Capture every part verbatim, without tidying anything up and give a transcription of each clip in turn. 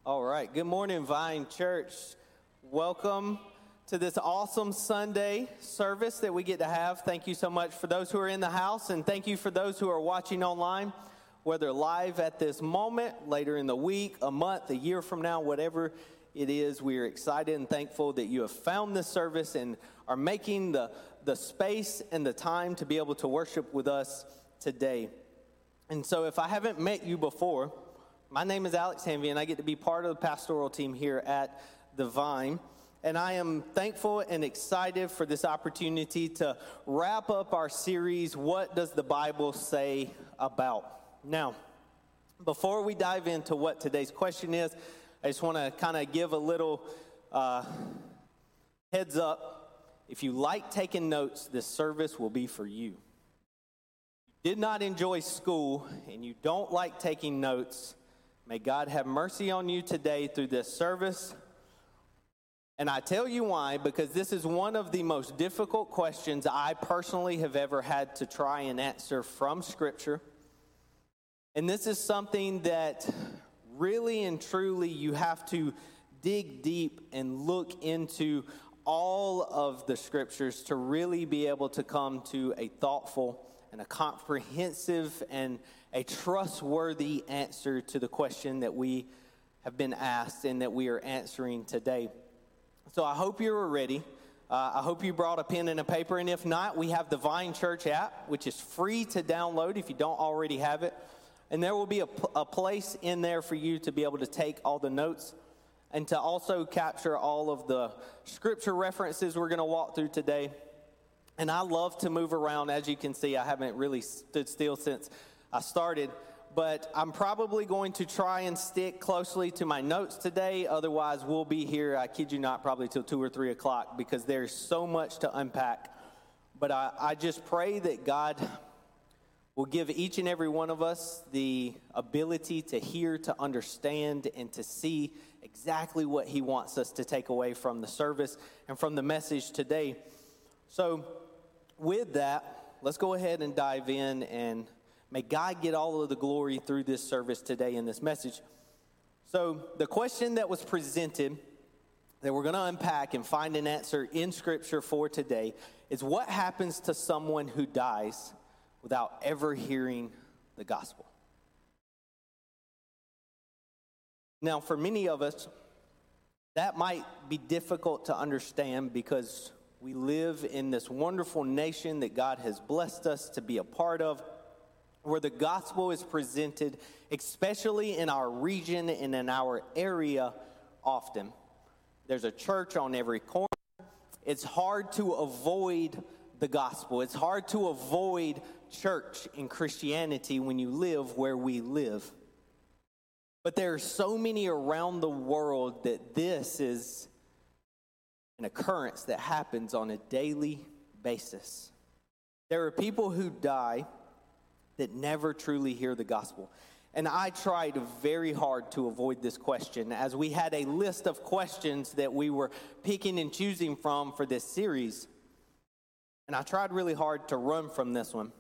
All right. Good morning, Vine Church. Welcome to this awesome Sunday service that we get to have. Thank you so much for those who are in the house, and thank you for those who are watching online, whether live at this moment, later in the week, a month, a year from now, whatever it is. We are excited and thankful that you have found this service and are making the, the space and the time to be able to worship with us today. And so if I haven't met you before, my name is Alex Hanvey, and I get to be part of the pastoral team here at The Vine. And I am thankful and excited for this opportunity to wrap up our series, What Does the Bible Say About? Now, before we dive into what today's question is, I just want to kind of give a little uh, heads up. If you like taking notes, this service will be for you. If you did not enjoy school and you don't like taking notes, may God have mercy on you today through this service. And I tell you why, because this is one of the most difficult questions I personally have ever had to try and answer from Scripture. And this is something that really and truly you have to dig deep and look into all of the Scriptures to really be able to come to a thoughtful and a comprehensive and a trustworthy answer to the question that we have been asked and that we are answering today. So I hope you're ready. Uh, I hope you brought a pen and a paper, and if not, we have the Vine Church app, which is free to download if you don't already have it. And there will be a, a place in there for you to be able to take all the notes and to also capture all of the scripture references we're going to walk through today. And I love to move around. As you can see, I haven't really stood still since I started, but I'm probably going to try and stick closely to my notes today. Otherwise, we'll be here, I kid you not, probably till two or three o'clock because there's so much to unpack. But I, I just pray that God will give each and every one of us the ability to hear, to understand, and to see exactly what He wants us to take away from the service and from the message today. So with that, let's go ahead and dive in, and may God get all of the glory through this service today in this message. So the question that was presented that we're going to unpack and find an answer in Scripture for today is, what happens to someone who dies without ever hearing the gospel? Now, for many of us, that might be difficult to understand because we live in this wonderful nation that God has blessed us to be a part of, where the gospel is presented, especially in our region and in our area, often. There's a church on every corner. It's hard to avoid the gospel. It's hard to avoid church and Christianity when you live where we live. But there are so many around the world that this is an occurrence that happens on a daily basis. There are people who die that never truly hear the gospel. And I tried very hard to avoid this question, as we had a list of questions that we were picking and choosing from for this series. And I tried really hard to run from this one.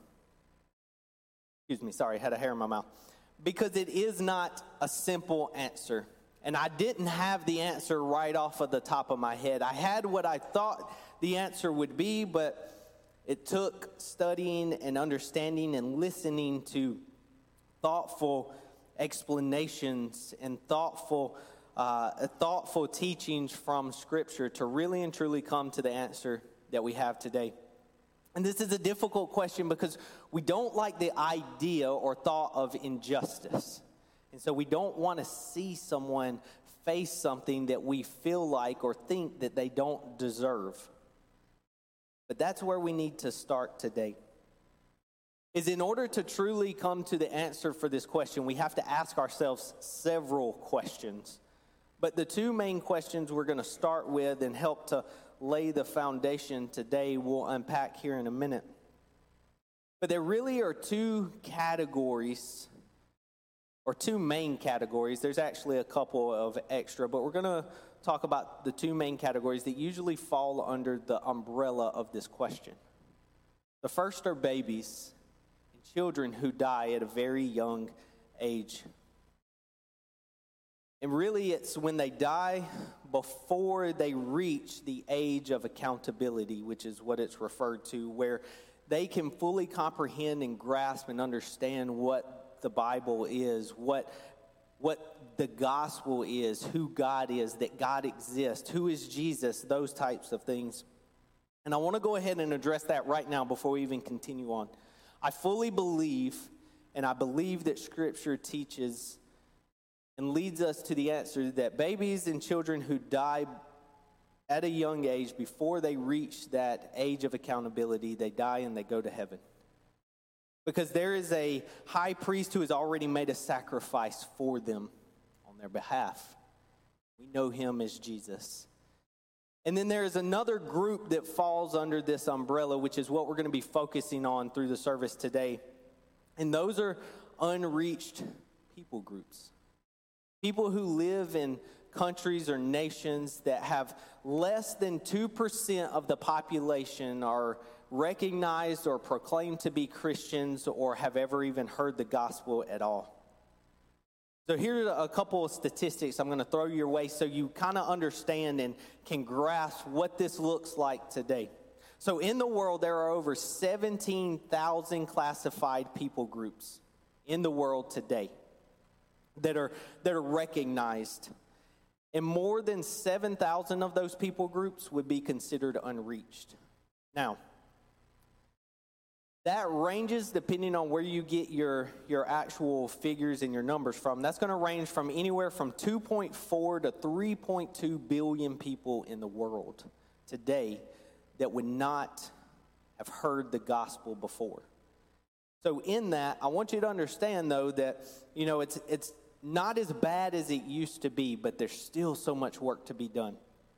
Excuse me, sorry, I had a hair in my mouth. Because it is not a simple answer. And I didn't have the answer right off of the top of my head. I had what I thought the answer would be, but it took studying and understanding and listening to thoughtful explanations and thoughtful uh, thoughtful teachings from Scripture to really and truly come to the answer that we have today. And this is a difficult question because we don't like the idea or thought of injustice. And so we don't want to see someone face something that we feel like or think that they don't deserve. But that's where we need to start today. Is in order to truly come to the answer for this question, we have to ask ourselves several questions. But the two main questions we're going to start with and help to lay the foundation today, we'll unpack here in a minute. But there really are two categories, or two main categories. There's actually a couple of extra, but we're going to talk about the two main categories that usually fall under the umbrella of this question. The first are babies and children who die at a very young age. And really, it's when they die before they reach the age of accountability, which is what it's referred to, where they can fully comprehend and grasp and understand what the Bible is, what, what the gospel is, who God is, that God exists, who is Jesus, those types of things. And I want to go ahead and address that right now before we even continue on. I fully believe, and I believe that Scripture teaches and leads us to the answer that babies and children who die at a young age, before they reach that age of accountability, they die and they go to heaven. Because there is a high priest who has already made a sacrifice for them on their behalf. We know him as Jesus. And then there is another group that falls under this umbrella, which is what we're going to be focusing on through the service today. And those are unreached people groups. People who live in countries or nations that have less than two percent of the population are recognized or proclaimed to be Christians or have ever even heard the gospel at all. So here are a couple of statistics I'm going to throw your way so you kind of understand and can grasp what this looks like today. So in the world, there are over seventeen thousand classified people groups in the world today that are that are recognized. And more than seven thousand of those people groups would be considered unreached. Now, that ranges depending on where you get your, your actual figures and your numbers from. That's going to range from anywhere from two point four to three point two billion people in the world today that would not have heard the gospel before. So in that, I want you to understand, though, that, you know, it's it's not as bad as it used to be, but there's still so much work to be done.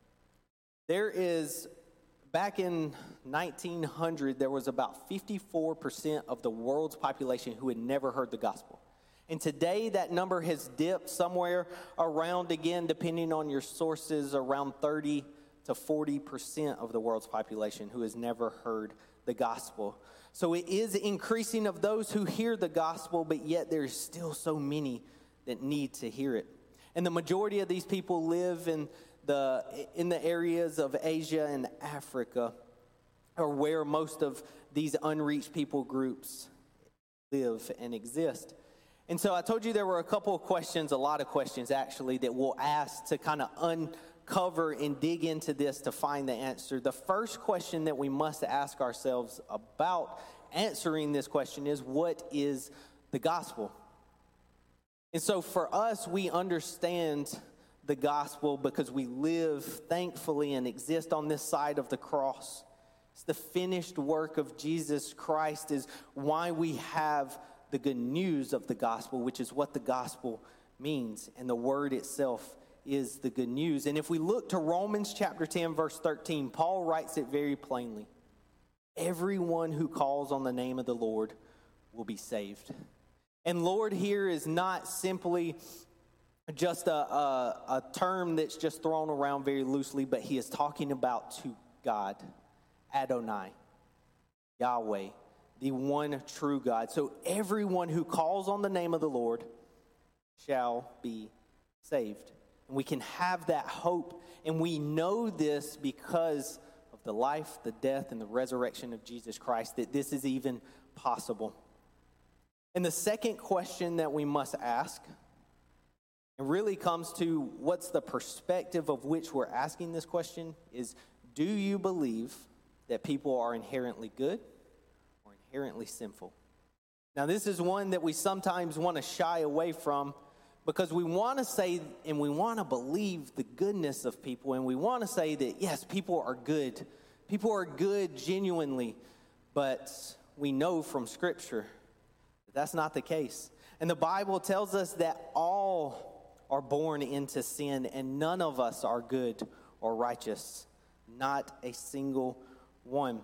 There is, back in nineteen hundred, there was about fifty-four percent of the world's population who had never heard the gospel. And today, that number has dipped somewhere around, again, depending on your sources, around thirty to forty percent of the world's population who has never heard the gospel. So it is increasing of those who hear the gospel, but yet there's still so many that need to hear it. And the majority of these people live in the in the areas of Asia and Africa, or where most of these unreached people groups live and exist. And so I told you there were a couple of questions, a lot of questions actually, that we'll ask to kind of uncover and dig into this to find the answer. The first question that we must ask ourselves about answering this question is, what is the gospel? And so for us, we understand the gospel because we live, thankfully, and exist on this side of the cross. It's the finished work of Jesus Christ is why we have the good news of the gospel, which is what the gospel means. And the word itself is the good news. And if we look to Romans chapter ten, verse thirteen, Paul writes it very plainly. Everyone who calls on the name of the Lord will be saved. And Lord here is not simply just a, a, a term that's just thrown around very loosely, but he is talking about to God, Adonai, Yahweh, the one true God. So everyone who calls on the name of the Lord shall be saved. And we can have that hope, and we know this because of the life, the death, and the resurrection of Jesus Christ, that this is even possible. And the second question that we must ask, and really comes to what's the perspective of which we're asking this question, is, do you believe that people are inherently good or inherently sinful? Now, this is one that we sometimes want to shy away from because we want to say and we want to believe the goodness of people, and we want to say that, yes, people are good. People are good genuinely, but we know from Scripture that's not the case. And the Bible tells us that all are born into sin, and none of us are good or righteous. Not a single one.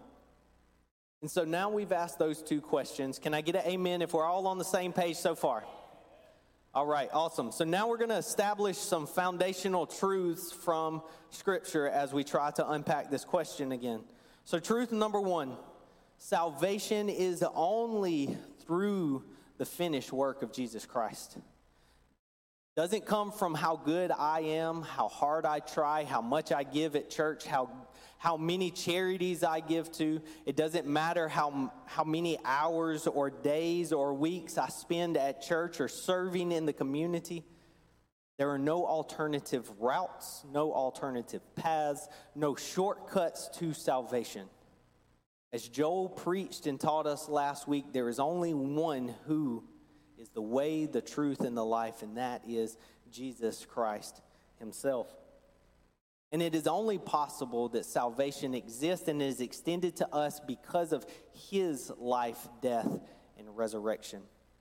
And so now we've asked those two questions. Can I get an amen if we're all on the same page so far? All right, awesome. So now we're going to establish some foundational truths from Scripture as we try to unpack this question again. So truth number one, salvation is only through the finished work of Jesus Christ. Doesn't come from how good I am, how hard I try, how much I give at church, how how many charities I give to. It doesn't matter how how many hours or days or weeks I spend at church or serving in the community. There are no alternative routes, no alternative paths, no shortcuts to salvation. As Joel preached and taught us last week, there is only one who is the way, the truth, and the life, and that is Jesus Christ himself. And it is only possible that salvation exists and is extended to us because of his life, death, and resurrection.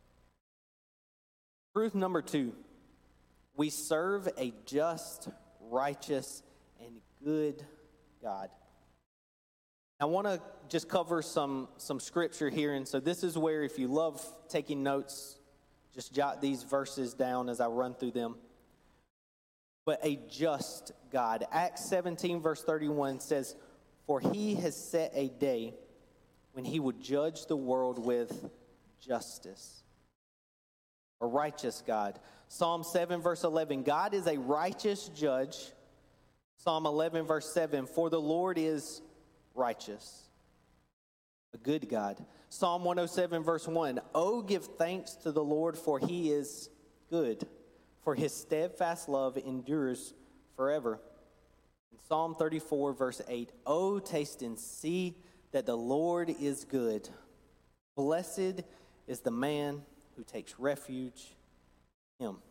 Truth number two, we serve a just, righteous, and good God. I want to just cover some, some scripture here, and so this is where, if you love taking notes, just jot these verses down as I run through them. But a just God. Acts seventeen verse thirty-one says, "For he has set a day when he would judge the world with justice." A righteous God. Psalm seven verse eleven, God is a righteous judge. Psalm eleven verse seven, "For the Lord is righteous." A good God. Psalm one oh seven verse one, "Oh, give thanks to the Lord, for he is good, for his steadfast love endures forever." In Psalm thirty-four verse eight, "Oh, taste and see that the Lord is good. Blessed is the man who takes refuge in him."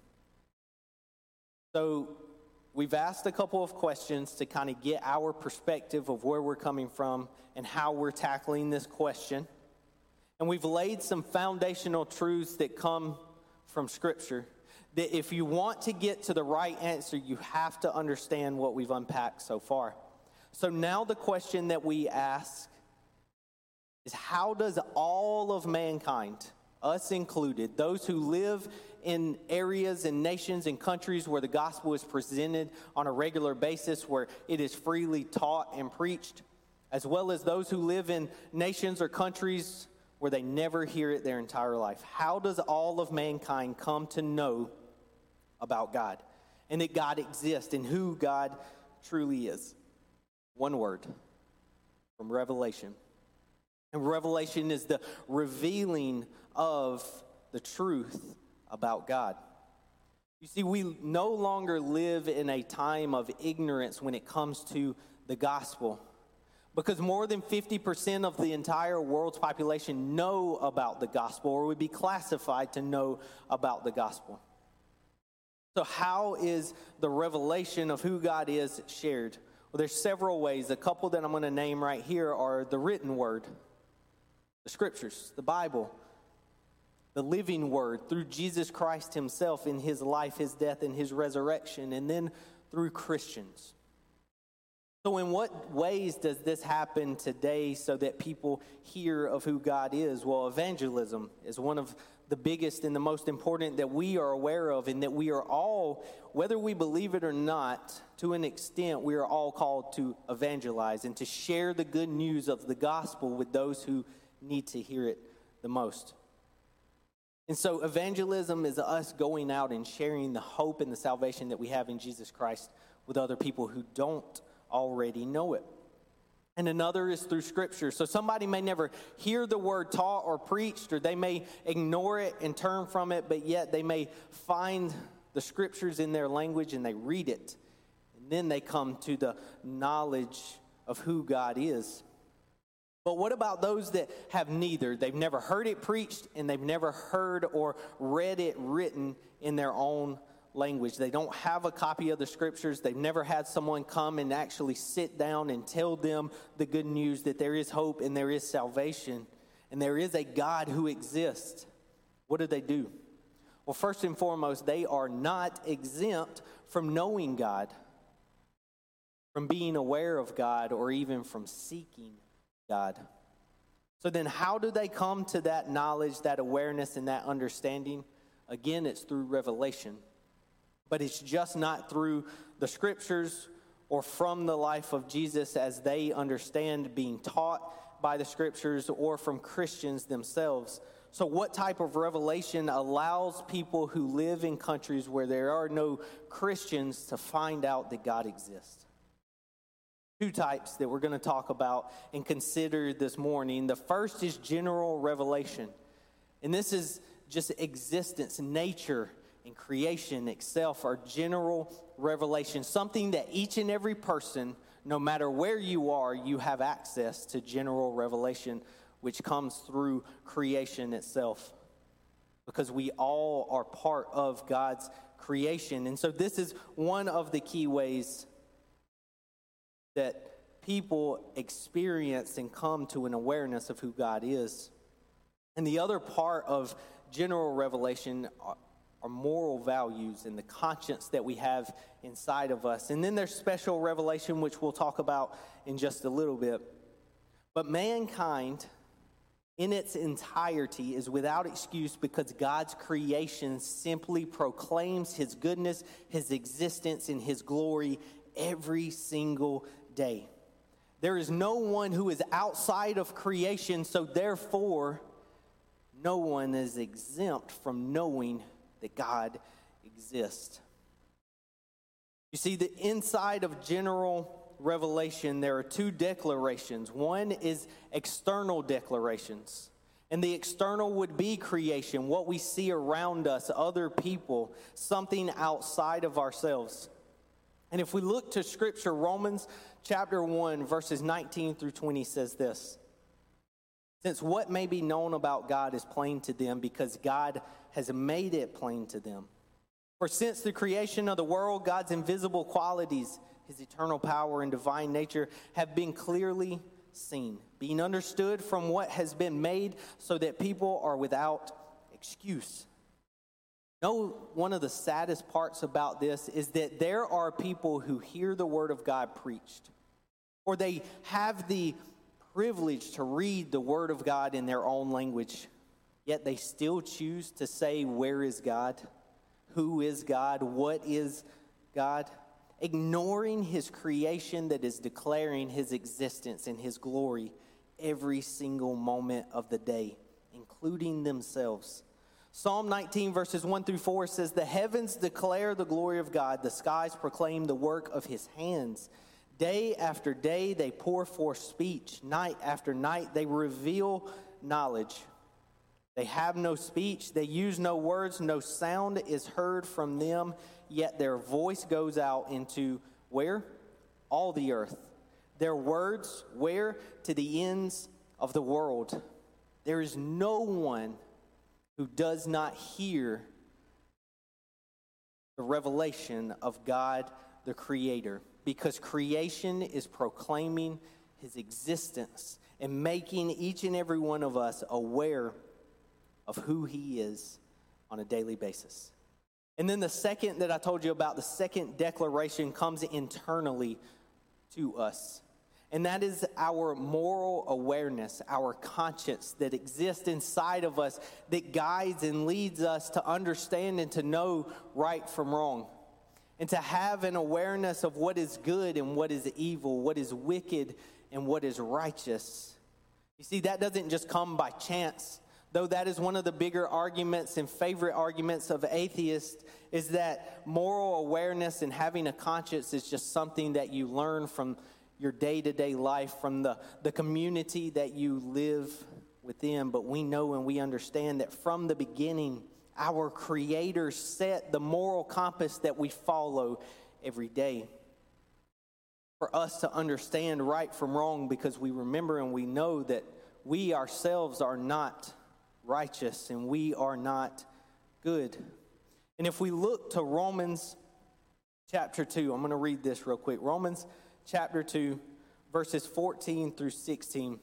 So we've asked a couple of questions to kind of get our perspective of where we're coming from and how we're tackling this question. And we've laid some foundational truths that come from Scripture, that if you want to get to the right answer, you have to understand what we've unpacked so far. So now the question that we ask is, how does all of mankind, us included, those who live in areas and nations and countries where the gospel is presented on a regular basis, where it is freely taught and preached, as well as those who live in nations or countries where they never hear it their entire life, how does all of mankind come to know about God and that God exists and who God truly is? One word, from Revelation. And Revelation is the revealing of the truth about God. You see, we no longer live in a time of ignorance when it comes to the gospel, because more than fifty percent of the entire world's population know about the gospel, or would be classified to know about the gospel. So how is the revelation of who God is shared? Well, there's several ways. A couple that I'm going to name right here are the written word, the scriptures, the Bible, the living word through Jesus Christ himself in his life, his death, and his resurrection, and then through Christians. So in what ways does this happen today so that people hear of who God is? Well, evangelism is one of the biggest and the most important that we are aware of, and that we are all, whether we believe it or not, to an extent, we are all called to evangelize and to share the good news of the gospel with those who need to hear it the most. And so evangelism is us going out and sharing the hope and the salvation that we have in Jesus Christ with other people who don't already know it. And another is through Scripture. So somebody may never hear the word taught or preached, or they may ignore it and turn from it, but yet they may find the Scriptures in their language and they read it. And then they come to the knowledge of who God is. But what about those that have neither? They've never heard it preached, and they've never heard or read it written in their own language. They don't have a copy of the Scriptures. They've never had someone come and actually sit down and tell them the good news that there is hope and there is salvation and there is a God who exists. What do they do? Well, first and foremost, they are not exempt from knowing God, from being aware of God, or even from seeking God. So then how do they come to that knowledge, that awareness, and that understanding? Again, it's through revelation. But it's just not through the Scriptures or from the life of Jesus as they understand being taught by the Scriptures, or from Christians themselves. So what type of revelation allows people who live in countries where there are no Christians to find out that God exists? Two types that we're going to talk about and consider this morning. The first is general revelation. And this is just existence, nature, and creation itself are general revelation. Something that each and every person, no matter where you are, you have access to general revelation, which comes through creation itself. Because we all are part of God's creation. And so this is one of the key ways that people experience and come to an awareness of who God is. And the other part of general revelation are, are moral values and the conscience that we have inside of us. And then there's special revelation, which we'll talk about in just a little bit. But mankind, in its entirety, is without excuse because God's creation simply proclaims his goodness, his existence, and his glory every single day. There is no one who is outside of creation, so therefore, no one is exempt from knowing that God exists. You see, the inside of general revelation, there are two declarations. One is external declarations. And the external would be creation, what we see around us, other people, something outside of ourselves. And if we look to Scripture, Romans chapter one, verses nineteen through twenty says this. Since what may be known about God is plain to them because God has made it plain to them. For since the creation of the world, God's invisible qualities, his eternal power and divine nature have been clearly seen, being understood from what has been made so that people are without excuse. No, one of the saddest parts about this is that there are people who hear the word of God preached, or they have the privilege to read the word of God in their own language, yet they still choose to say, where is God? Who is God? What is God? Ignoring his creation that is declaring his existence and his glory every single moment of the day, including themselves. Psalm nineteen verses one through four says, the heavens declare the glory of God. The skies proclaim the work of his hands. Day after day they pour forth speech. Night after night they reveal knowledge. They have no speech. They use no words. No sound is heard from them. Yet their voice goes out into where? All the earth. Their words where? To the ends of the world. There is no one who does not hear the revelation of God the Creator. Because creation is proclaiming his existence and making each and every one of us aware of who he is on a daily basis. And then the second that I told you about, the second declaration comes internally to us. And that is our moral awareness, our conscience that exists inside of us that guides and leads us to understand and to know right from wrong. And to have an awareness of what is good and what is evil, what is wicked and what is righteous. You see, that doesn't just come by chance. Though that is one of the bigger arguments and favorite arguments of atheists, is that moral awareness and having a conscience is just something that you learn from your day-to-day life, from the, the community that you live within. But we know and we understand that from the beginning, our Creator set the moral compass that we follow every day for us to understand right from wrong, because we remember and we know that we ourselves are not righteous and we are not good. And if we look to Romans chapter two, I'm going to read this real quick. Romans chapter two, verses fourteen through sixteen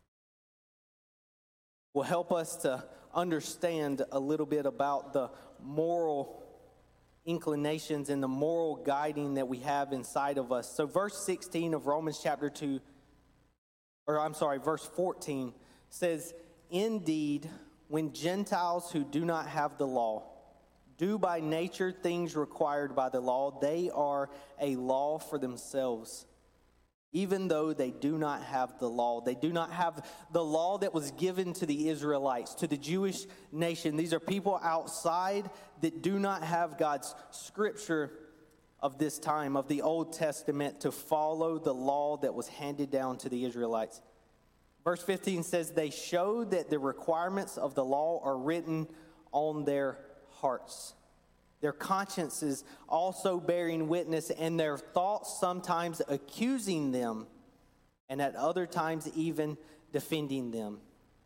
will help us to understand a little bit about the moral inclinations and the moral guiding that we have inside of us. So verse sixteen of Romans chapter two, or I'm sorry, verse fourteen says, indeed, when Gentiles who do not have the law do by nature things required by the law, they are a law for themselves, even though they do not have the law. They do not have the law that was given to the Israelites, to the Jewish nation. These are people outside that do not have God's scripture of this time, of the Old Testament, to follow the law that was handed down to the Israelites. Verse fifteen says, they show that the requirements of the law are written on their hearts. Their consciences also bearing witness, and their thoughts sometimes accusing them, and at other times even defending them.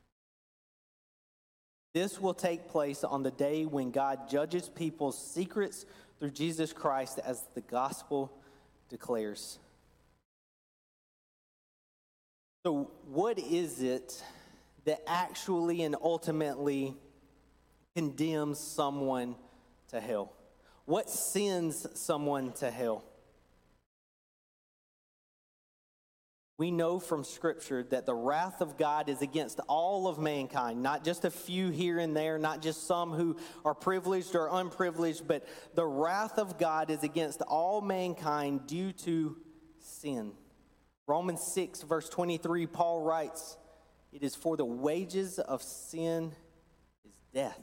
This will take place on the day when God judges people's secrets through Jesus Christ, as the gospel declares. So what is it that actually and ultimately condemns someone to hell? What sends someone to hell? We know from Scripture that the wrath of God is against all of mankind, not just a few here and there, not just some who are privileged or unprivileged, but the wrath of God is against all mankind due to sin. Romans six, verse twenty-three, Paul writes, "It is for the wages of sin is death."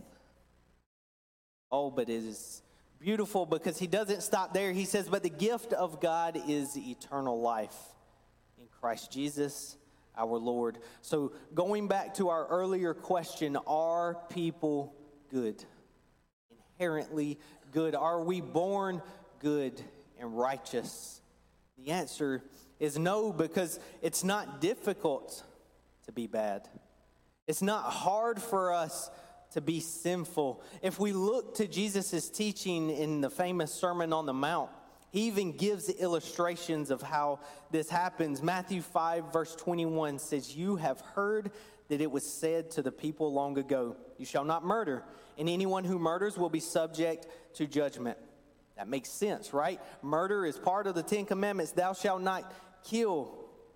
Oh, but it is beautiful because he doesn't stop there. He says, but the gift of God is eternal life in Christ Jesus, our Lord. So going back to our earlier question, are people good? Inherently good. Are we born good and righteous? The answer is no, because it's not difficult to be bad. It's not hard for us to be sinful. If we look to Jesus' teaching in the famous Sermon on the Mount, he even gives illustrations of how this happens. Matthew five, verse twenty-one says, "You have heard that it was said to the people long ago, 'You shall not murder, and anyone who murders will be subject to judgment.'" That makes sense, right? Murder is part of the Ten Commandments. Thou shalt not kill.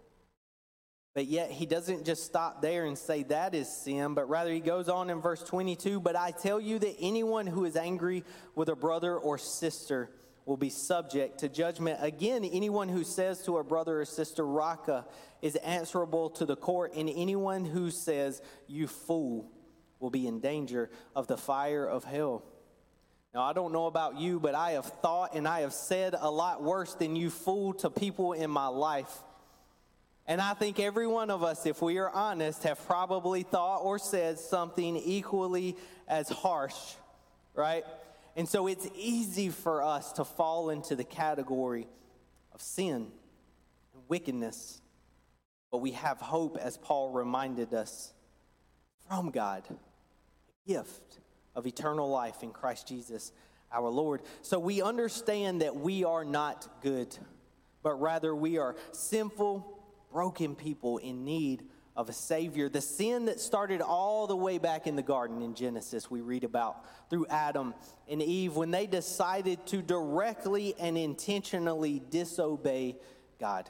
But yet he doesn't just stop there and say that is sin, but rather he goes on in verse twenty-two, "But I tell you that anyone who is angry with a brother or sister will be subject to judgment. Again, anyone who says to a brother or sister, 'Raka,' is answerable to the court, and anyone who says, 'You fool,' will be in danger of the fire of hell." Now, I don't know about you, but I have thought and I have said a lot worse than "you fool" to people in my life. And I think every one of us, if we are honest, have probably thought or said something equally as harsh, right? And so it's easy for us to fall into the category of sin and wickedness. But we have hope, as Paul reminded us, from God, a gift of eternal life in Christ Jesus, our Lord. So we understand that we are not good, but rather we are sinful, broken people in need of a Savior. The sin that started all the way back in the garden in Genesis, we read about through Adam and Eve, when they decided to directly and intentionally disobey God.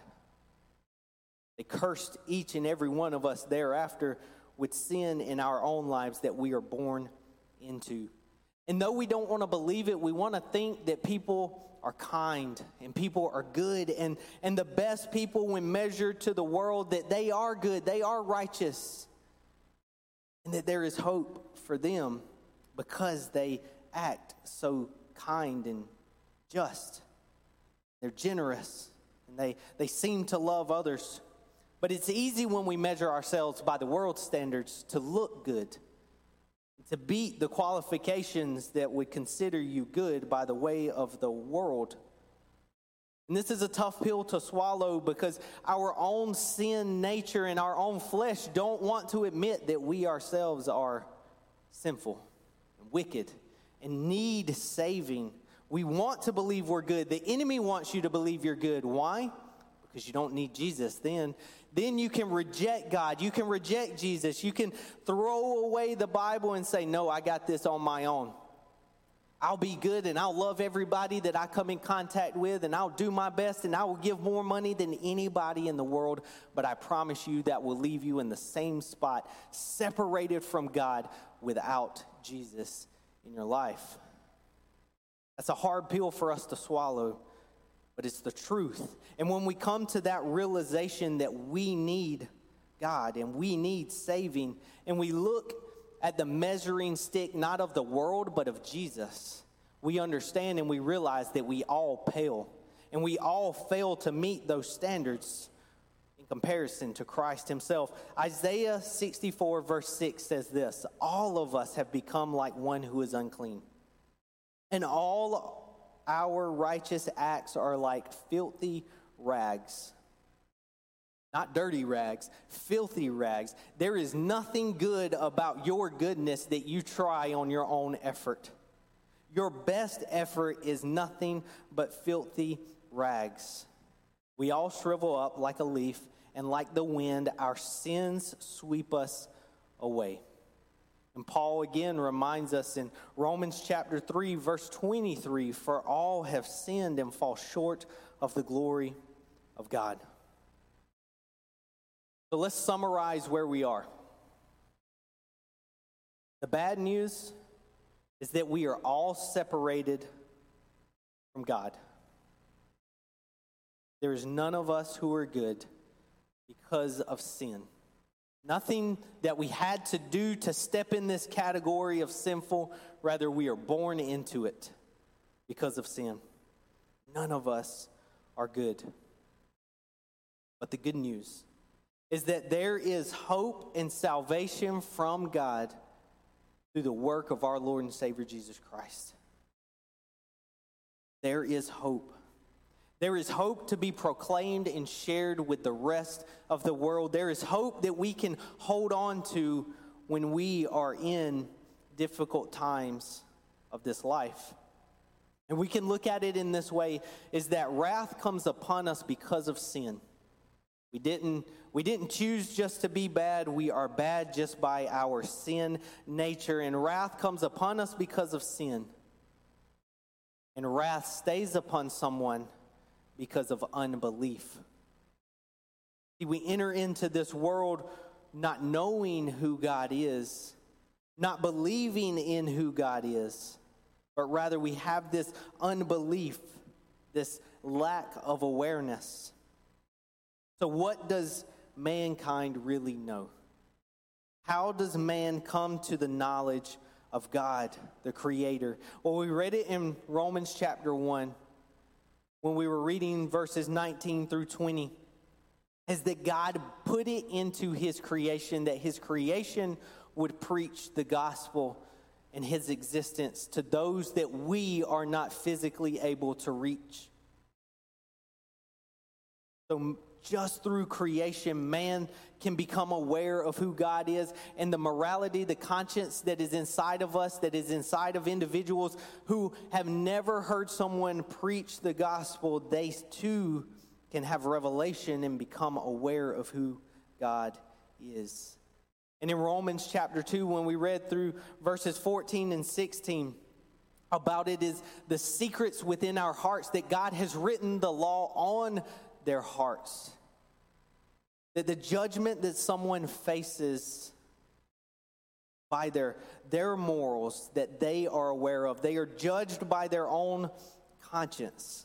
They cursed each and every one of us thereafter with sin in our own lives that we are born into. And though we don't want to believe it, we want to think that people are kind and people are good, and, and the best people, when measured to the world, that they are good, they are righteous, and that there is hope for them because they act so kind and just. They're generous, and they, they seem to love others. But it's easy when we measure ourselves by the world's standards to look good, to beat the qualifications that would consider you good by the way of the world. And this is a tough pill to swallow because our own sin nature and our own flesh don't want to admit that we ourselves are sinful and wicked and need saving. We want to believe we're good. The enemy wants you to believe you're good. Why? Because you don't need Jesus. Then, then you can reject God. You can reject Jesus. You can throw away the Bible and say, no, I got this on my own. I'll be good and I'll love everybody that I come in contact with, and I'll do my best, and I will give more money than anybody in the world. But I promise you that will leave you in the same spot, separated from God without Jesus in your life. That's a hard pill for us to swallow. but it's the truth. And when we come to that realization that we need God and we need saving, and we look at the measuring stick, not of the world, but of Jesus, we understand and we realize that we all pale, and we all fail to meet those standards in comparison to Christ himself. Isaiah sixty-four verse six says this: all of us have become like one who is unclean, and all our righteous acts are like filthy rags. Not dirty rags, filthy rags. There is nothing good about your goodness that you try on your own effort. Your best effort is nothing but filthy rags. We all shrivel up like a leaf, and like the wind, our sins sweep us away. And Paul again reminds us in Romans chapter three, verse twenty-three, for all have sinned and fall short of the glory of God. So let's summarize where we are. The bad news is that we are all separated from God. There is none of us who are good because of sin. Nothing that we had to do to step in this category of sinful. Rather, we are born into it because of sin. None of us are good. But the good news is that there is hope and salvation from God through the work of our Lord and Savior Jesus Christ. There is hope. There is hope to be proclaimed and shared with the rest of the world. There is hope that we can hold on to when we are in difficult times of this life. And we can look at it in this way, is that wrath comes upon us because of sin. We didn't, we didn't choose just to be bad. We are bad just by our sin nature. And wrath comes upon us because of sin. And wrath stays upon someone because of unbelief. See, we enter into this world not knowing who God is, not believing in who God is, but rather we have this unbelief, this lack of awareness. So what does mankind really know? How does man come to the knowledge of God, the Creator? Well, we read it in Romans chapter one when we were reading verses nineteen through twenty, is that God put it into his creation, that his creation would preach the gospel and his existence to those that we are not physically able to reach. So just through creation, man can become aware of who God is, and the morality, the conscience that is inside of us, that is inside of individuals who have never heard someone preach the gospel, they too can have revelation and become aware of who God is. And in Romans chapter two, when we read through verses fourteen and sixteen, about it is the secrets within our hearts, that God has written the law on their hearts. That the judgment that someone faces by their, their morals that they are aware of, they are judged by their own conscience.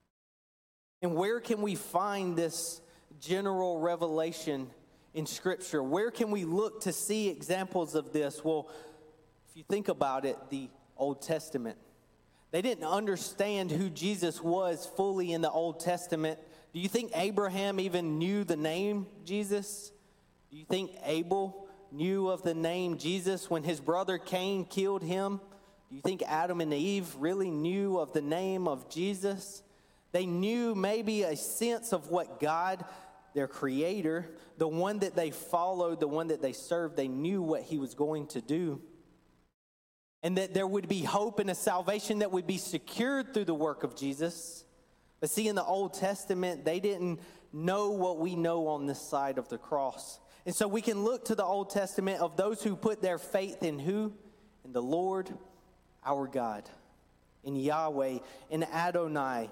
And where can we find this general revelation in Scripture? Where can we look to see examples of this? Well, if you think about it, the Old Testament. They didn't understand who Jesus was fully in the Old Testament. Do you think Abraham even knew the name Jesus? Do you think Abel knew of the name Jesus when his brother Cain killed him? Do you think Adam and Eve really knew of the name of Jesus? They knew maybe a sense of what God, their creator, the one that they followed, the one that they served, they knew what he was going to do. And that there would be hope and a salvation that would be secured through the work of Jesus. But see, in the Old Testament, they didn't know what we know on this side of the cross. And so we can look to the Old Testament of those who put their faith in who? In the Lord, our God. In Yahweh, in Adonai.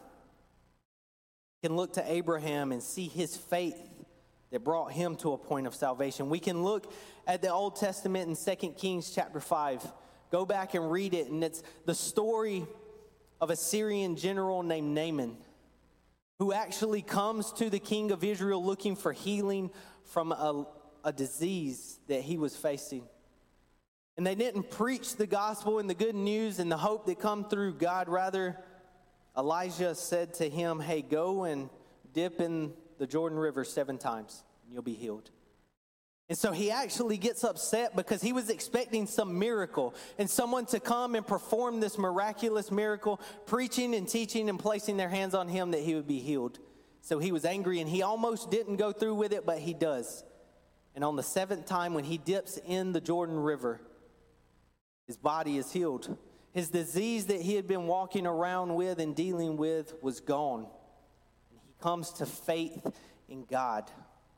We can look to Abraham and see his faith that brought him to a point of salvation. We can look at the Old Testament in Second Kings chapter five. Go back and read it, and it's the story of a Syrian general named Naaman. who actually comes to the king of Israel looking for healing from a, a disease that he was facing. And they didn't preach the gospel and the good news and the hope that come through God. Rather, Elijah said to him, hey, go and dip in the Jordan River seven times and you'll be healed. And so he actually gets upset because he was expecting some miracle and someone to come and perform this miraculous miracle, preaching and teaching and placing their hands on him that he would be healed. So he was angry and he almost didn't go through with it, but he does. And on the seventh time when he dips in the Jordan River, his body is healed. His disease that he had been walking around with and dealing with was gone. And he comes to faith in God.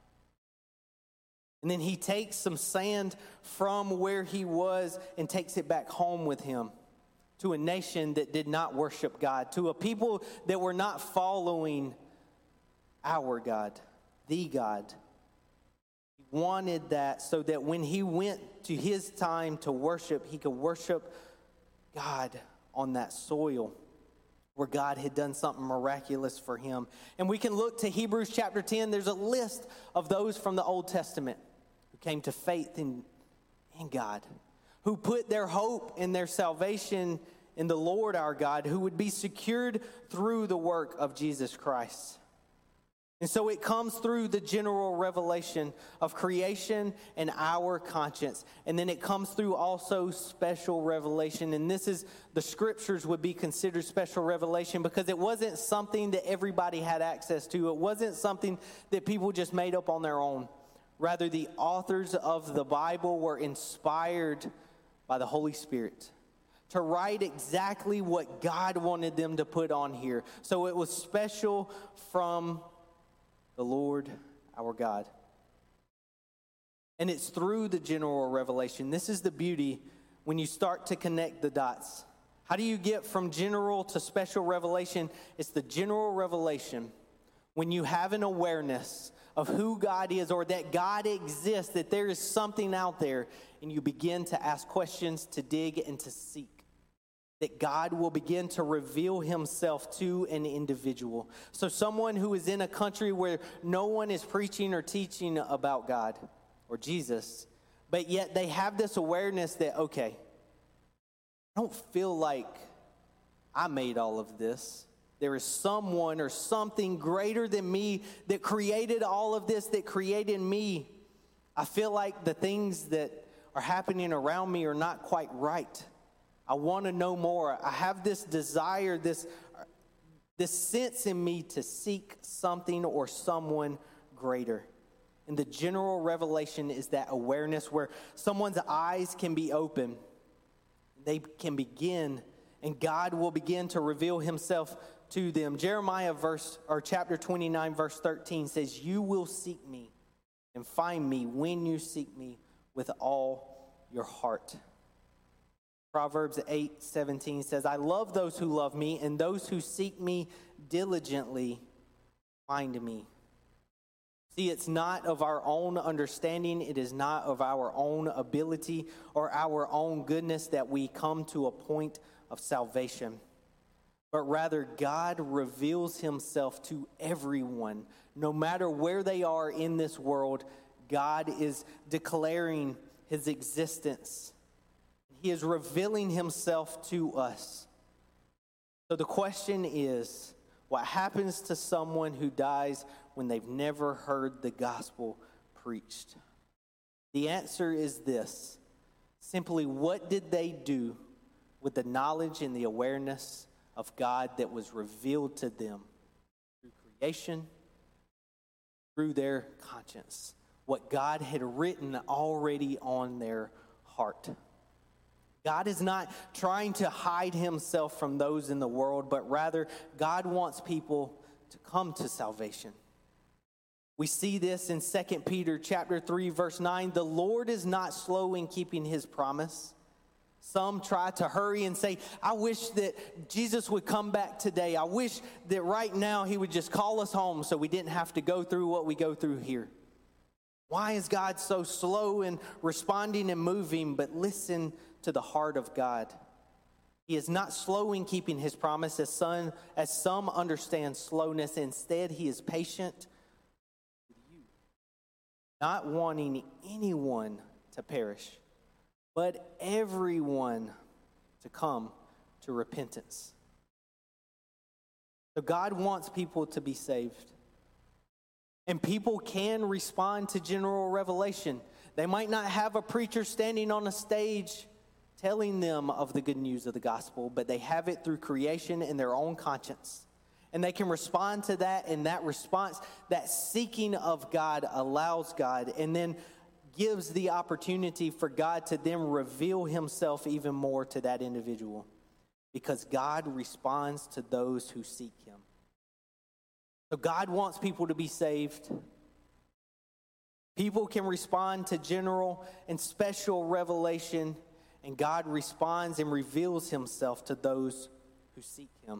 And then he takes some sand from where he was and takes it back home with him to a nation that did not worship God, to a people that were not following our God, the God. He wanted that so that when he went to his time to worship, he could worship God on that soil where God had done something miraculous for him. And we can look to Hebrews chapter ten. There's a list of those from the Old Testament who came to faith in, in God, who put their hope and their salvation in the Lord our God, who would be secured through the work of Jesus Christ. And so it comes through the general revelation of creation and our conscience. And then it comes through also special revelation. And this is, the scriptures would be considered special revelation because it wasn't something that everybody had access to. It wasn't something that people just made up on their own. Rather, the authors of the Bible were inspired by the Holy Spirit to write exactly what God wanted them to put on here. So it was special from the Lord our God. And it's through the general revelation. This is the beauty when you start to connect the dots. How do you get from general to special revelation? It's the general revelation when you have an awareness of who God is or that God exists, that there is something out there, and you begin to ask questions, to dig, and to seek. That God will begin to reveal himself to an individual. So someone who is in a country where no one is preaching or teaching about God or Jesus, but yet they have this awareness that, okay, I don't feel like I made all of this. There is someone or something greater than me that created all of this, that created me. I feel like the things that are happening around me are not quite right. I want to know more. I have this desire, this, this sense in me to seek something or someone greater. And the general revelation is that awareness where someone's eyes can be open. They can begin, and God will begin to reveal himself to them. Jeremiah verse or chapter twenty-nine, verse thirteen says, "You will seek me and find me when you seek me with all your heart." Proverbs eight seventeen says, "I love those who love me, and those who seek me diligently find me." See, it's not of our own understanding, it is not of our own ability or our own goodness that we come to a point of salvation. But rather, God reveals himself to everyone. No matter where they are in this world, God is declaring his existence. He is revealing himself to us. So the question is, what happens to someone who dies when they've never heard the gospel preached? The answer is this. Simply, what did they do with the knowledge and the awareness of God that was revealed to them through creation, through their conscience? What God had written already on their heart. God is not trying to hide himself from those in the world, but rather God wants people to come to salvation. We see this in Second Peter chapter three, verse nine. The Lord is not slow in keeping his promise. Some try to hurry and say, I wish that Jesus would come back today. I wish that right now he would just call us home so we didn't have to go through what we go through here. Why is God so slow in responding and moving? But listen to the heart of God. He is not slow in keeping his promise, as some, as some understand slowness. Instead, he is patient with you, not wanting anyone to perish, but everyone to come to repentance. So God wants people to be saved. And people can respond to general revelation. They might not have a preacher standing on a stage telling them of the good news of the gospel, but they have it through creation in their own conscience. And they can respond to that, and that response, that seeking of God allows God, and then gives the opportunity for God to then reveal himself even more to that individual, because God responds to those who seek him. So God wants people to be saved. People can respond to general and special revelation, and God responds and reveals himself to those who seek him.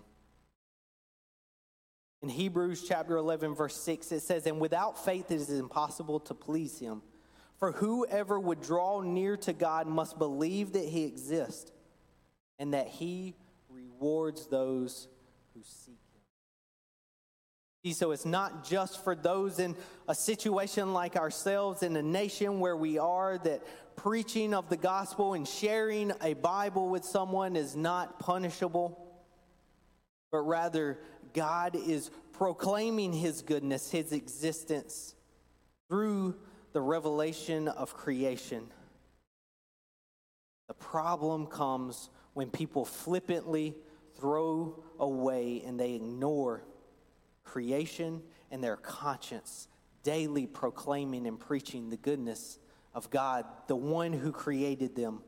In Hebrews chapter eleven, verse six, it says, "And without faith it is impossible to please him. For whoever would draw near to God must believe that he exists, and that he rewards those who seek him." See, so it's not just for those in a situation like ourselves in a nation where we are, that preaching of the gospel and sharing a Bible with someone is not punishable, but rather God is proclaiming his goodness, his existence through the revelation of creation. The problem comes when people flippantly throw away and they ignore creation and their conscience, daily proclaiming and preaching the goodness of God, the one who created them.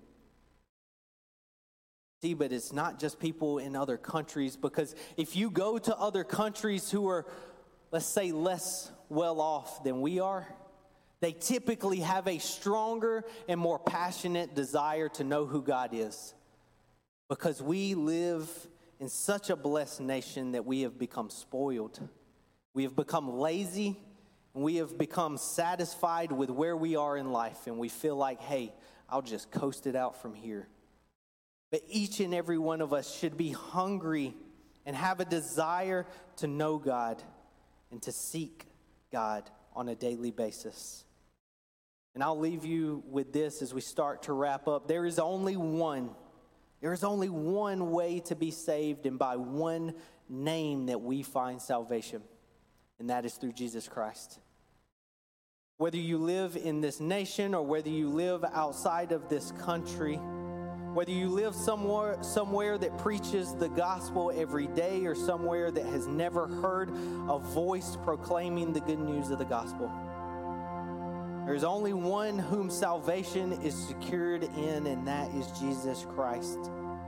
See, but it's not just people in other countries, because if you go to other countries who are, let's say, less well off than we are, they typically have a stronger and more passionate desire to know who God is, because we live in such a blessed nation that we have become spoiled. We have become lazy, and we have become satisfied with where we are in life, and we feel like, hey, I'll just coast it out from here. But each and every one of us should be hungry and have a desire to know God and to seek God on a daily basis. And I'll leave you with this as we start to wrap up. There is only one. There is only one way to be saved, and by one name that we find salvation, and that is through Jesus Christ. Whether you live in this nation or whether you live outside of this country, whether you live somewhere, somewhere that preaches the gospel every day or somewhere that has never heard a voice proclaiming the good news of the gospel, there's only one whom salvation is secured in, and that is Jesus Christ.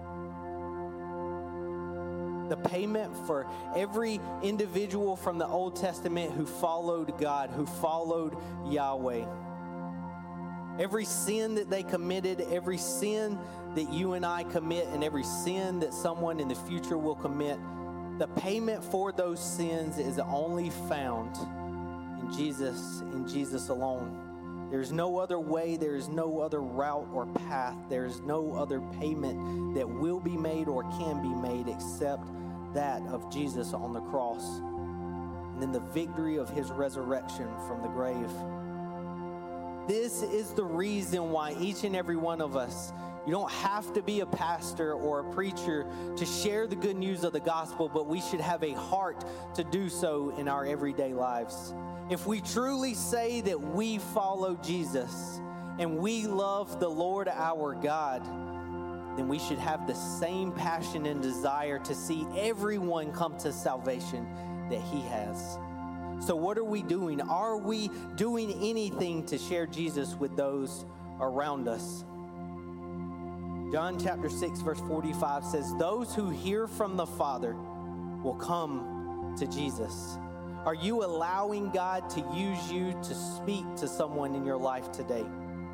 The payment for every individual from the Old Testament who followed God, who followed Yahweh. Every sin that they committed, every sin that you and I commit, and every sin that someone in the future will commit, the payment for those sins is only found in Jesus, in Jesus alone. There's no other way, there is no other route or path, there is no other payment that will be made or can be made except that of Jesus on the cross, and then the victory of his resurrection from the grave. This is the reason why each and every one of us, you don't have to be a pastor or a preacher to share the good news of the gospel, but we should have a heart to do so in our everyday lives. If we truly say that we follow Jesus and we love the Lord our God, then we should have the same passion and desire to see everyone come to salvation that he has. So what are we doing? Are we doing anything to share Jesus with those around us? John chapter six, verse forty-five says, "Those who hear from the Father will come to Jesus." Are you allowing God to use you to speak to someone in your life today?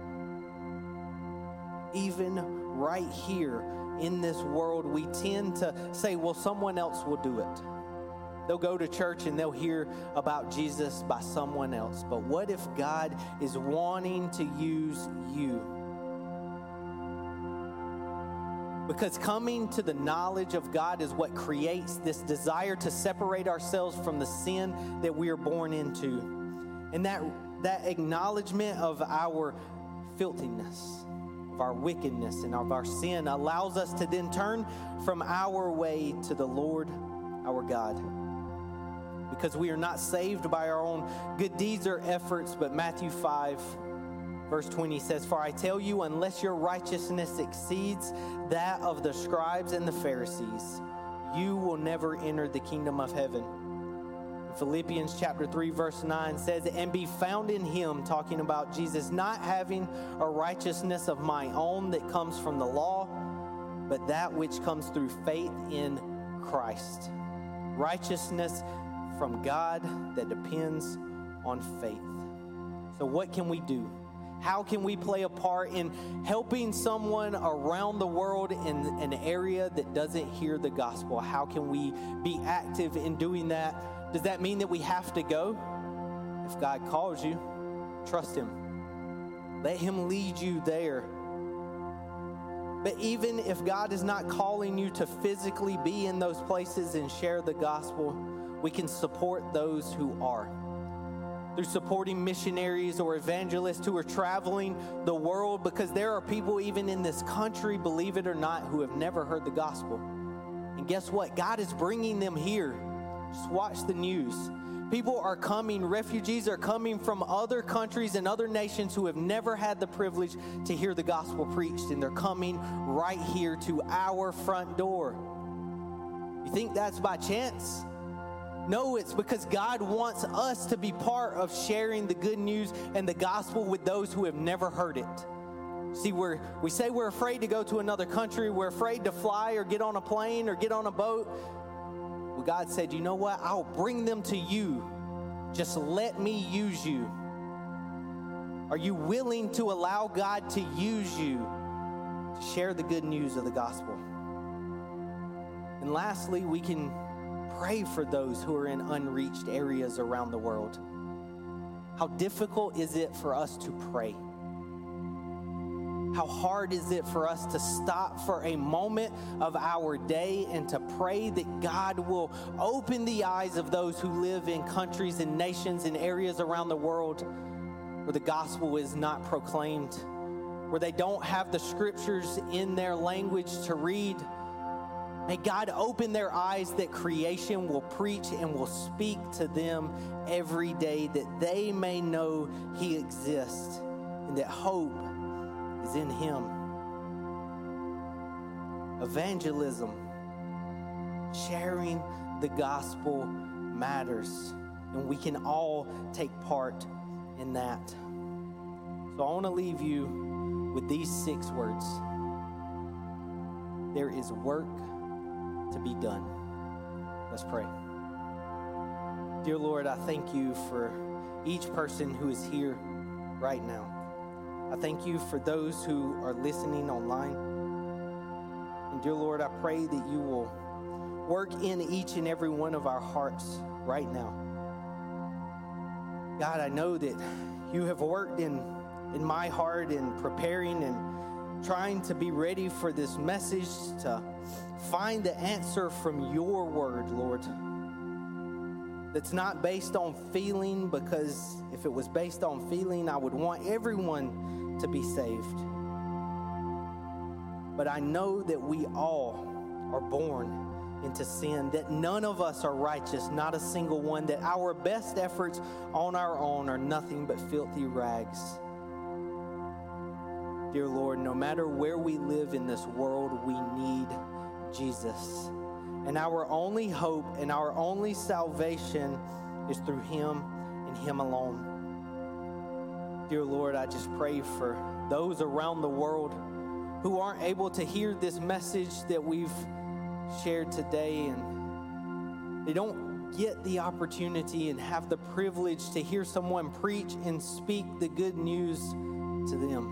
Even right here in this world, we tend to say, well, someone else will do it. They'll go to church and they'll hear about Jesus by someone else. But what if God is wanting to use you? Because coming to the knowledge of God is what creates this desire to separate ourselves from the sin that we are born into. And that, that acknowledgement of our filthiness, of our wickedness, and of our sin allows us to then turn from our way to the Lord our God. Because we are not saved by our own good deeds or efforts, but Matthew five, verse twenty says, "For I tell you, unless your righteousness exceeds that of the scribes and the Pharisees, you will never enter the kingdom of heaven." Philippians chapter three, verse nine says, "And be found in him," talking about Jesus, "not having a righteousness of my own that comes from the law, but that which comes through faith in Christ." Righteousness from God that depends on faith. So what can we do? How can we play a part in helping someone around the world in an area that doesn't hear the gospel? How can we be active in doing that? Does that mean that we have to go? If God calls you, trust him. Let him lead you there. But even if God is not calling you to physically be in those places and share the gospel, we can support those who are. Through supporting missionaries or evangelists who are traveling the world, because there are people even in this country, believe it or not, who have never heard the gospel. And guess what? God is bringing them here. Just watch the news. People are coming, refugees are coming from other countries and other nations who have never had the privilege to hear the gospel preached, and they're coming right here to our front door. You think that's by chance? No, it's because God wants us to be part of sharing the good news and the gospel with those who have never heard it. See, we're, we say we're afraid to go to another country. We're afraid to fly or get on a plane or get on a boat. Well, God said, you know what? I'll bring them to you. Just let me use you. Are you willing to allow God to use you to share the good news of the gospel? And lastly, we can pray for those who are in unreached areas around the world. How difficult is it for us to pray? How hard is it for us to stop for a moment of our day and to pray that God will open the eyes of those who live in countries and nations and areas around the world where the gospel is not proclaimed, where they don't have the scriptures in their language to read? May God open their eyes that creation will preach and will speak to them every day, that they may know he exists and that hope is in him. Evangelism, sharing the gospel matters, and we can all take part in that. So I want to leave you with these six words. There is work to be done. Let's pray. Dear Lord, I thank you for each person who is here right now. I thank you for those who are listening online. And dear Lord, I pray that you will work in each and every one of our hearts right now. God, I know that you have worked in, in my heart in preparing and trying to be ready for this message, to find the answer from your word, Lord. That's not based on feeling, because if it was based on feeling, I would want everyone to be saved. But I know that we all are born into sin, that none of us are righteous, not a single one, that our best efforts on our own are nothing but filthy rags. Dear Lord, no matter where we live in this world, we need Jesus. And our only hope and our only salvation is through him and him alone. Dear Lord, I just pray for those around the world who aren't able to hear this message that we've shared today, and they don't get the opportunity and have the privilege to hear someone preach and speak the good news to them.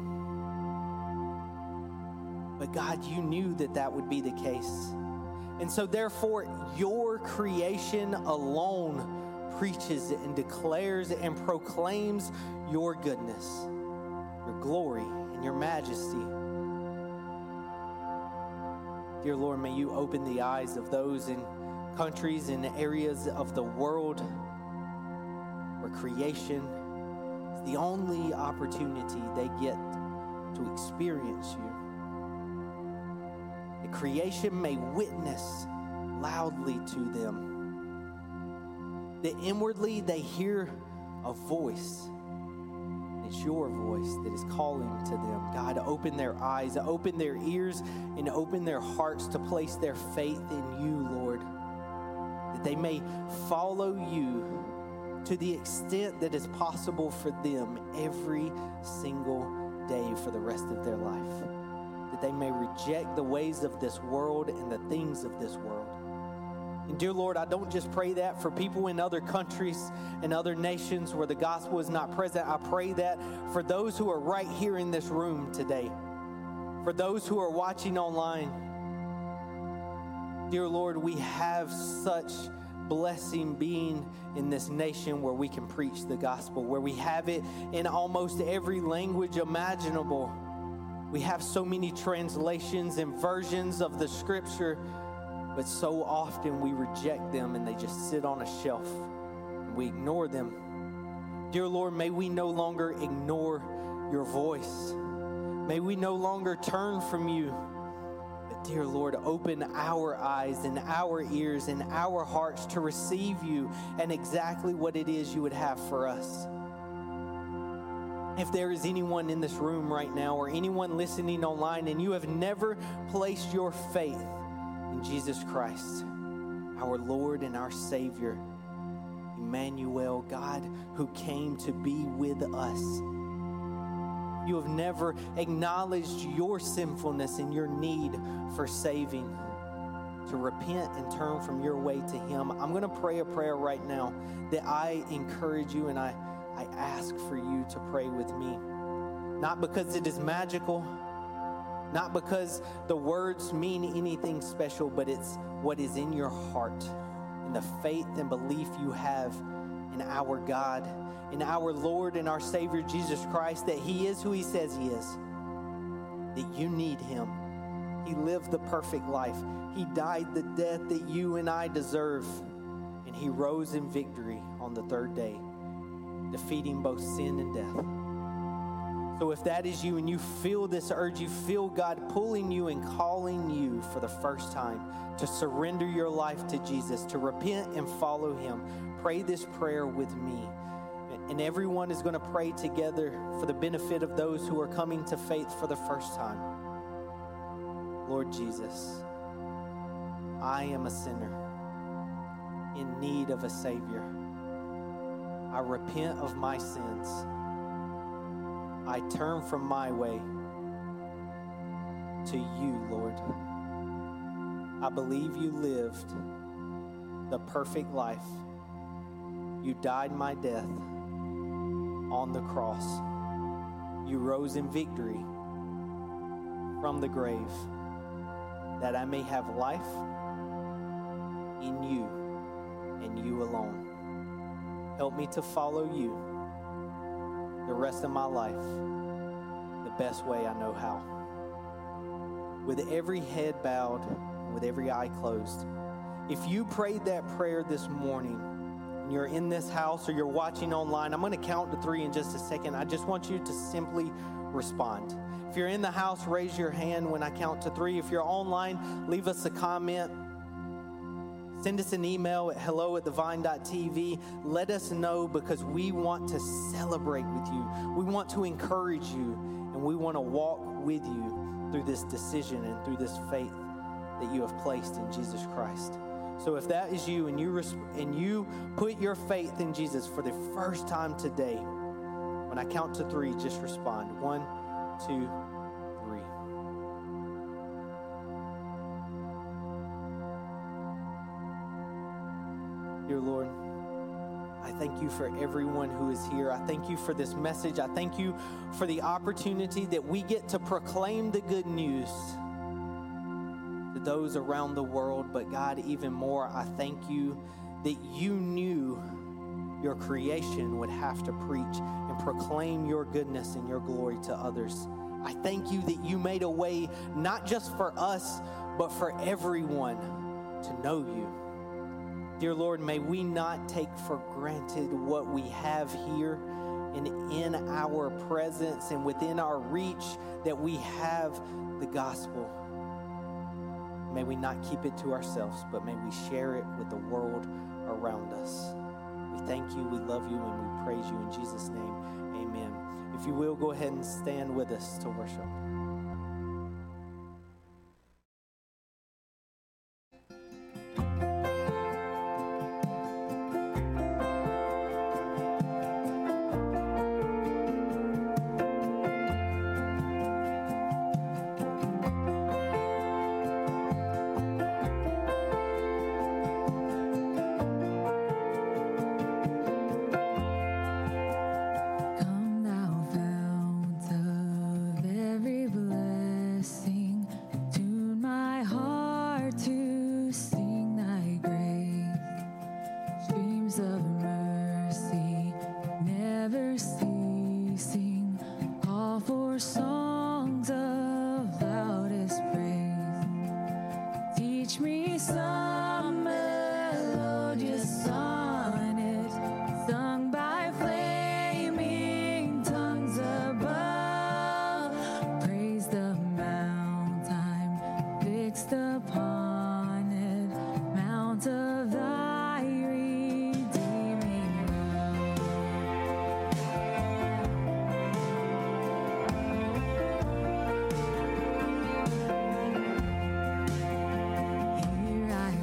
But God, you knew that that would be the case. And so therefore, your creation alone preaches and declares and proclaims your goodness, your glory, and your majesty. Dear Lord, may you open the eyes of those in countries and areas of the world where creation is the only opportunity they get to experience you. That creation may witness loudly to them. That inwardly they hear a voice. It's your voice that is calling to them. God, open their eyes, open their ears, and open their hearts to place their faith in you, Lord. That they may follow you to the extent that is possible for them every single day for the rest of their life. That they may reject the ways of this world and the things of this world. And dear Lord, I don't just pray that for people in other countries and other nations where the gospel is not present. I pray that for those who are right here in this room today, for those who are watching online. Dear Lord, we have such blessing being in this nation where we can preach the gospel, where we have it in almost every language imaginable. We have so many translations and versions of the scripture, but so often we reject them and they just sit on a shelf and we ignore them. Dear Lord, may we no longer ignore your voice. May we no longer turn from you. But dear Lord, open our eyes and our ears and our hearts to receive you and exactly what it is you would have for us. If there is anyone in this room right now or anyone listening online and you have never placed your faith in Jesus Christ, our Lord and our Savior, Emmanuel, God who came to be with us. You have never acknowledged your sinfulness and your need for saving, to repent and turn from your way to Him. I'm going to pray a prayer right now that I encourage you and I, I ask for you to pray with me. Not because it is magical, not because the words mean anything special, but it's what is in your heart and the faith and belief you have in our God, in our Lord and our Savior, Jesus Christ, that He is who He says He is, that you need Him. He lived the perfect life. He died the death that you and I deserve, and He rose in victory on the third day, defeating both sin and death. So if that is you and you feel this urge, you feel God pulling you and calling you for the first time to surrender your life to Jesus, to repent and follow Him, pray this prayer with me. And everyone is going to pray together for the benefit of those who are coming to faith for the first time. Lord Jesus, I am a sinner in need of a Savior. I repent of my sins. I turn from my way to you, Lord. I believe you lived the perfect life. You died my death on the cross. You rose in victory from the grave, that I may have life in you and you alone. Help me to follow you the rest of my life the best way I know how. With every head bowed, with every eye closed, if you prayed that prayer this morning and you're in this house or you're watching online, I'm going to count to three in just a second. I just want you to simply respond. If you're in the house, raise your hand when I count to three. If you're online, leave us a comment. Send us an email at hello at the vine dot t v. Let us know, because we want to celebrate with you. We want to encourage you, and we want to walk with you through this decision and through this faith that you have placed in Jesus Christ. So if that is you and you res- and you put your faith in Jesus for the first time today, when I count to three, just respond. One, two, three. Dear Lord, I thank you for everyone who is here. I thank you for this message. I thank you for the opportunity that we get to proclaim the good news to those around the world. But God, even more, I thank you that you knew your creation would have to preach and proclaim your goodness and your glory to others. I thank you that you made a way not just for us, but for everyone to know you. Dear Lord, may we not take for granted what we have here and in our presence and within our reach, that we have the gospel. May we not keep it to ourselves, but may we share it with the world around us. We thank you, we love you, and we praise you in Jesus' name. Amen. If you will, go ahead and stand with us to worship. Here I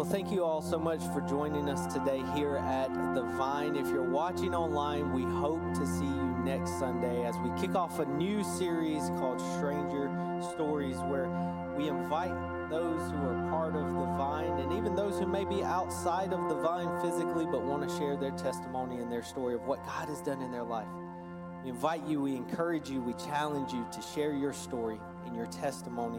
Well, thank you all so much for joining us today here at The Vine. If you're watching online, we hope to see you next Sunday as we kick off a new series called Stranger Stories, where we invite those who are part of The Vine and even those who may be outside of The Vine physically but want to share their testimony and their story of what God has done in their life. We invite you, we encourage you, we challenge you to share your story and your testimony.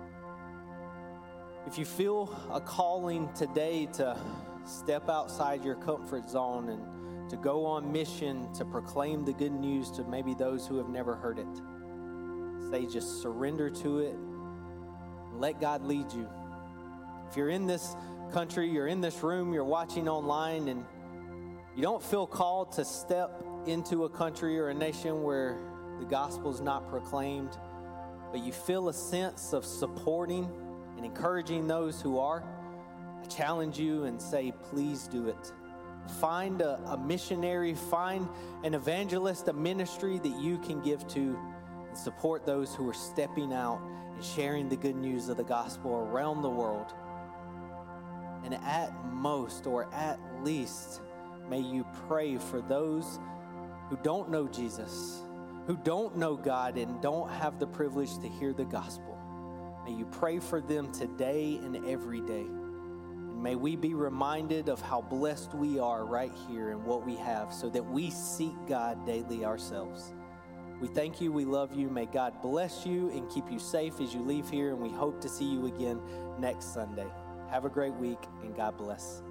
If you feel a calling today to step outside your comfort zone and to go on mission to proclaim the good news to maybe those who have never heard it, say just surrender to it and let God lead you. If you're in this country, you're in this room, you're watching online, and you don't feel called to step into a country or a nation where the gospel is not proclaimed, but you feel a sense of supporting and encouraging those who are, I challenge you and say, please do it. Find a, a missionary, find an evangelist, a ministry that you can give to and support those who are stepping out and sharing the good news of the gospel around the world. And at most, or at least, may you pray for those who don't know Jesus, who don't know God and don't have the privilege to hear the gospel. May you pray for them today and every day. And may we be reminded of how blessed we are right here and what we have so that we seek God daily ourselves. We thank you. We love you. May God bless you and keep you safe as you leave here. And we hope to see you again next Sunday. Have a great week and God bless.